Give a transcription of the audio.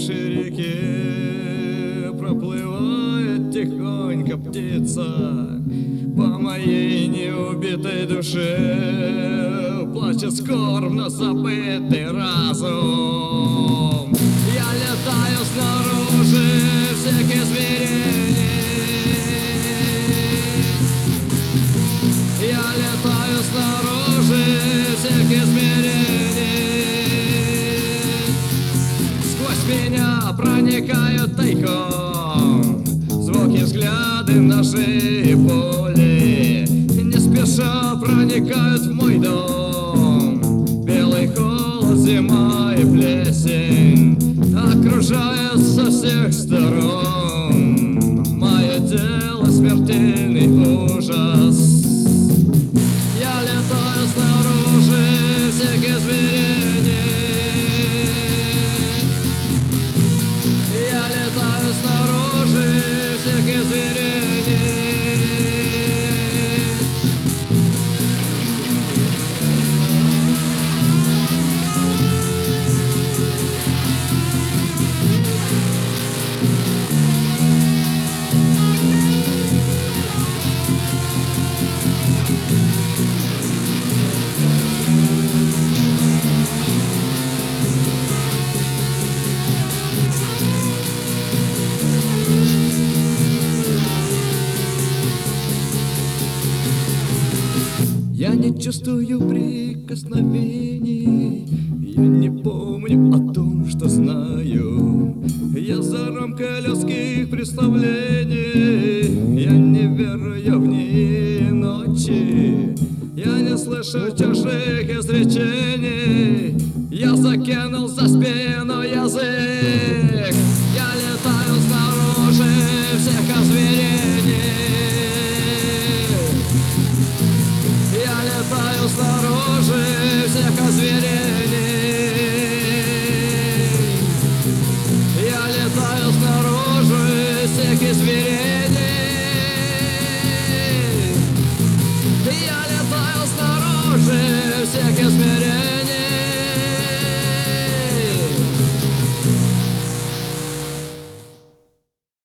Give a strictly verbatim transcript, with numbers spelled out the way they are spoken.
нашей реке проплывает тихонько птица по моей неубитой душе, плачет скорбно забытый разум. Я летаю снаружи всех измерений, я летаю снаружи всех измерений. Сквозь меня проникают тайком звуки, взгляды, ножи и боли. Не спеша проникают в мой дом белый холод, зима и плесень окружает со всех сторон. Мое дело смертельный ужас. Я летаю снаружи всех измерений, я летаю снаружи всех измерений. Я не чувствую прикосновений, я не помню о том, что знаю. Я за рамкой людских представлений, я не верю в дни и ночи, я не слышу чужих изречений. Я закинул за спину язык, я летаю снаружи всех озверений. Я летаю снаружи всех озверений, я летаю снаружи всех изверений.